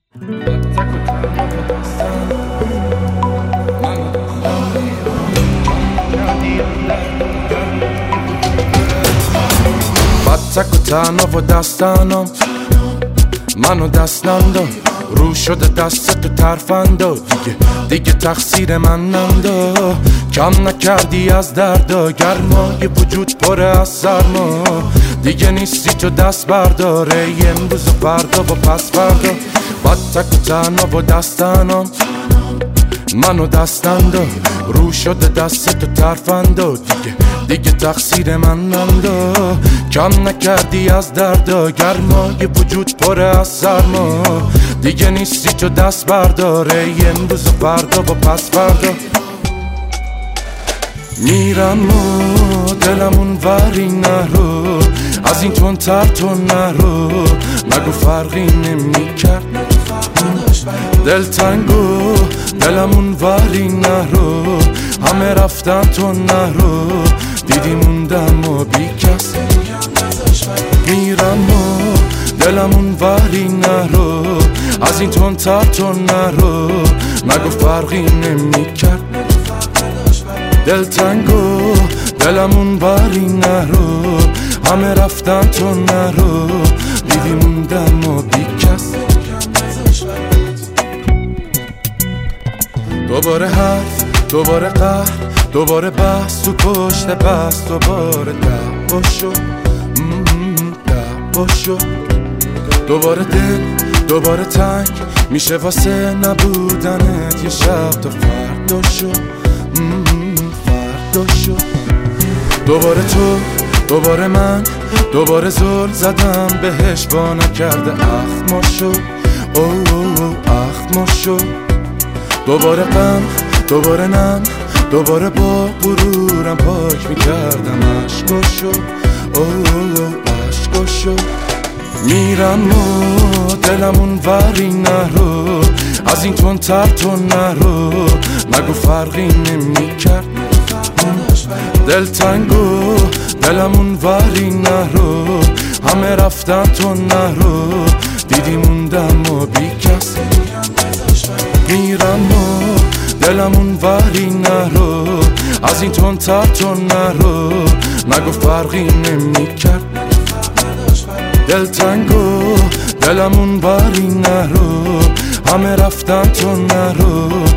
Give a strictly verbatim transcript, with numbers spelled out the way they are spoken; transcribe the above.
تک و تنها و دستانم منو دست ننداز رو شده دست تو ترفندا دیگه دیگه تقصیر من نندا کم نکردی از دردا گرمای وجود پره از سرما دیگه نیستی تو دست برداره امروز و فردا و پس فردا بعد تک و تنها و دستانم منو دست ننداز رو شده دست تو ترفندا دیگه دیگه تقصیر من نندا کم نکردی از دردا گرمای وجود پره از سرما دیگه نیستی تو دست برداره امروز و فردا و پس فردا میرم و دلمون وری نرو از این تون تر تو نرو نگو فرقی نمی کرد دل تنگو دلمون وری نرو همه رفتن تو نرو دیدی موندم و بی کس میرم و دلمون وری نرو از این تون تر تو نرو نگو فرقی نمی کرد دل تنگو دلمون وری نرو همه رفتن تو نرو دیدی موندم و بی کس دوباره حرف دوباره قهر دوباره بحث تو پشت بحث دوباره دعوا شد دعوا شد دوباره دل دوباره تنگ میشه واسه نبودنت یه شب تا فردا شد فردا شد دوباره تو دوباره من دوباره زل زدم بهش با نکرده اخت ما شد او او او اخت ما شد دوباره غم دوباره نم دوباره با غرورم پاک میکردم عشقاشو او او او عشقاشو میرم و دلمون وری نرو از این تون تر تو نرو نگو فرقی نمی کرد دل تنگو دلمون وری نرو همه رفتن تو نرو دیدی موندم و بی کس میرم و دلمون وری نرو از این تون تر تو نرو نگو فرقی نمی کرد دل تنگو دلمون وری نرو همه رفتن تو نرو